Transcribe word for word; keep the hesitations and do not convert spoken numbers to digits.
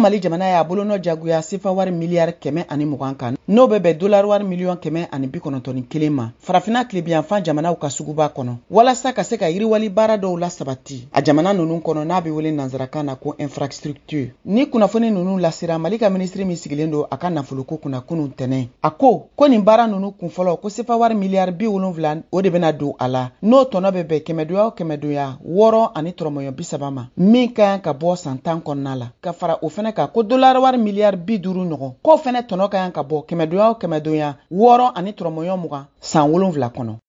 Mali jamana y'a bolo no jagoya sefa wari miliyari kɛmɛ ani mugan kan n'o bɛ bɛn dolari wari miliyɔn kɛmɛ ani bi kɔnɔntɔn ni kelen ma farafina tilebiyanfan jamanaw ka suguba kɔnɔ walasa ka se ka yiriwali baara dɔw la sabati a jamana nunu kɔnɔ n'a bɛ wele nanzarakan na ko infrastructure ni kunnafoni nunu lasira Mali ka ministri min sigilen don a ka nafoloko kunna kunun tɛnɛ a ko ko nin baara nunu kunfɔlɔ ko sefa wari miliyari bi wolonwula o de bɛna don a la n'o tɔnɔ bɛ bɛn kɛmɛdonya o kɛmɛdonya wɔɔrɔ ani tɔrɔmɔɲɔ bi saba ma min ka kan ka bɔ san tan kɔnɔna la ka fara o fɛnɛ kan ko dolari wari miliyari bi duuru ɲɔgɔn k'o fɛnɛ tɔnɔ ka kan ka bɔ kɛmɛdonya o kɛmɛdonya wɔɔrɔ ani tɔrɔmɔɲɔ mugan san wolonwula kɔnɔ